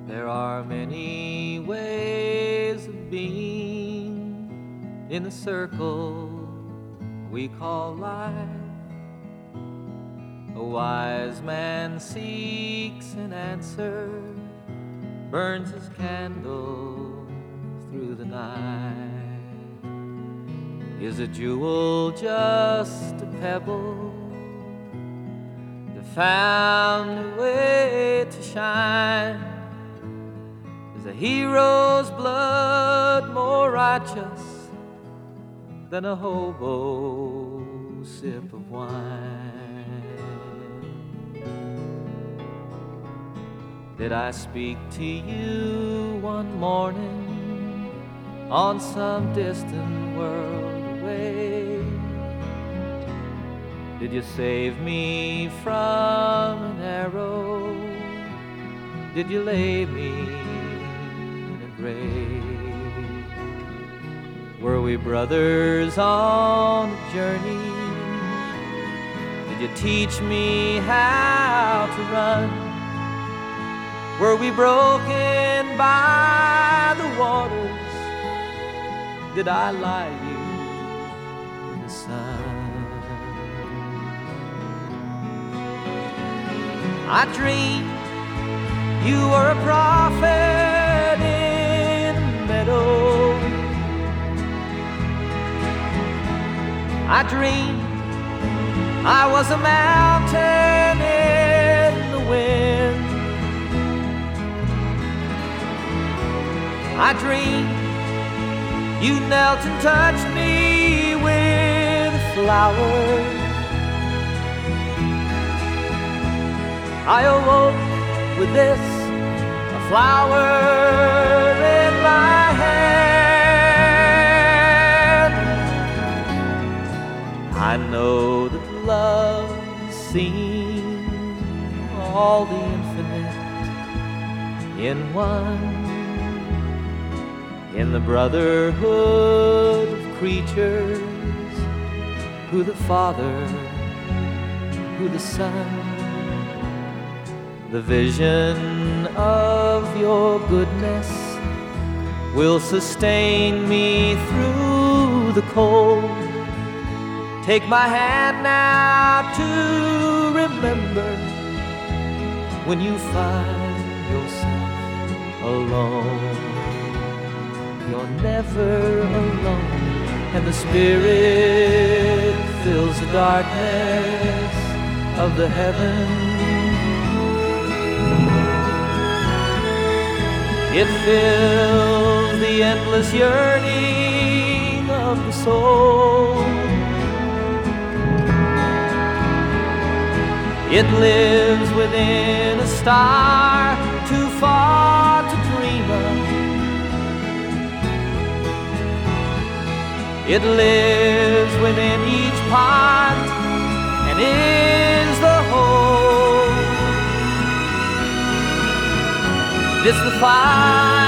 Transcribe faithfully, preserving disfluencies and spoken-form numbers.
There are many ways of being in the circle we call life. A wise man seeks an answer, burns his candle through the night. Is a jewel just a pebble that found a way to shine? Is a hero's blood more righteous than a hobo's sip of wine? Did I speak to you one morning on some distant world away? Did you save me from an arrow? Did you lay me in a grave? Were we brothers on a journey? Did you teach me how to run? Were we broken by the waters? Did I lie you in the sun? I dreamed you were a prophet in a meadow. I dreamed I was a mountain in the wind. I dreamed you knelt and touched me with a flower. I awoke with this, a flower in my hand. I know that love has seen all the infinite in one, in the brotherhood of creatures, who the Father, who the Son. The vision of your goodness will sustain me through the cold. Take my hand now to remember when you find yourself alone. You're never alone, and the Spirit fills the darkness of the heavens. It fills the endless yearning of the soul. It lives within a star too far to dream of. It lives within each part and is the whole. It's the fire